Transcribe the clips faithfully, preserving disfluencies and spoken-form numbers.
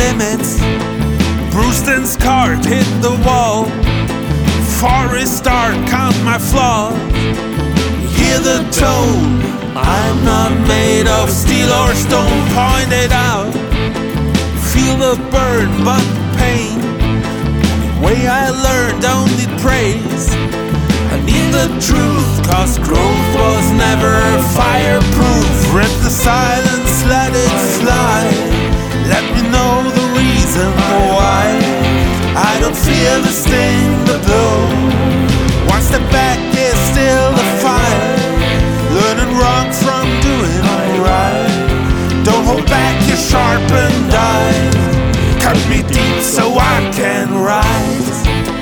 limits. Bruised and scarred, hit the wall. Forest dark, count my flaws. Hear the tone. I'm not made of steel or stone. Point it out. Feel the burn, but pain. The way I learned, don't need praise. I need the truth, cause growth was never fireproof. Rip the silence, let it fly. Let me know the reason why I don't feel the sting, the blow. One step back is still the fight. Learning wrong from doing right. Don't hold back your sharpened eyes. Cut me deep so I can rise.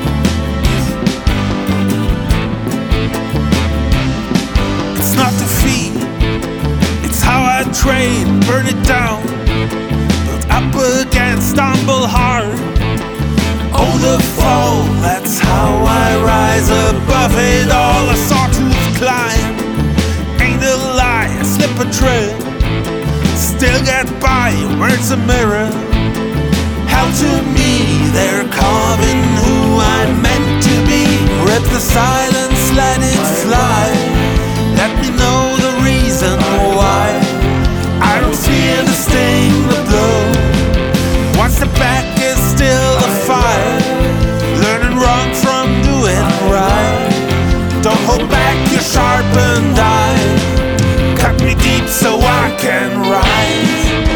It's not defeat, it's how I train. Burn it down, build up again, stumble hard. Oh, the fall, that's how I rise above it all. A sawtooth climb, ain't a lie, I slip a trail. Still get by, words a mirror. How to me, they're carving who I'm meant to be. Rip the silence, let it fly. Let me know the reason why I don't fear the sting, the blow. One step back is still a fight. Learning wrong from doing right. Don't hold back your sharpened eye. Cut me deep so I can rise.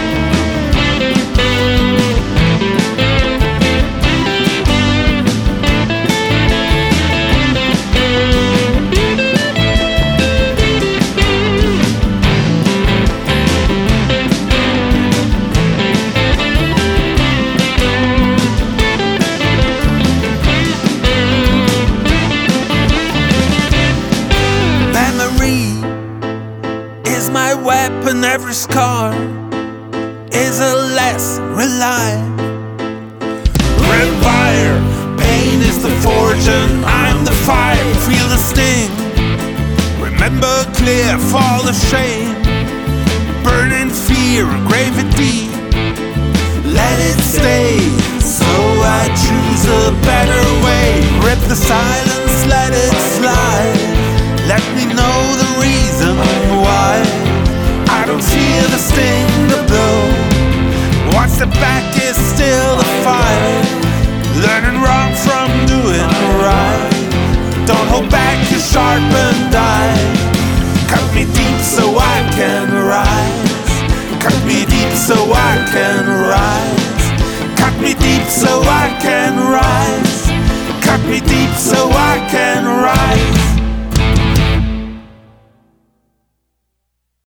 Is my weapon, every scar is a lesson, rely. Red fire, pain is the forge and I'm the fire. Feel the sting, remember clear, fall the shame. Burning fear, grave it deep. Let it stay, so I choose a better way. Rip the silence, let it fly. Let me know the reason why I don't feel the sting, the blow. One step back is still a fight. Learning wrong from doing right. Don't hold back your sharpened eye. Cut me deep so I can rise. Cut me deep so I can rise. Cut me deep so I can rise. Cut me deep so I can rise.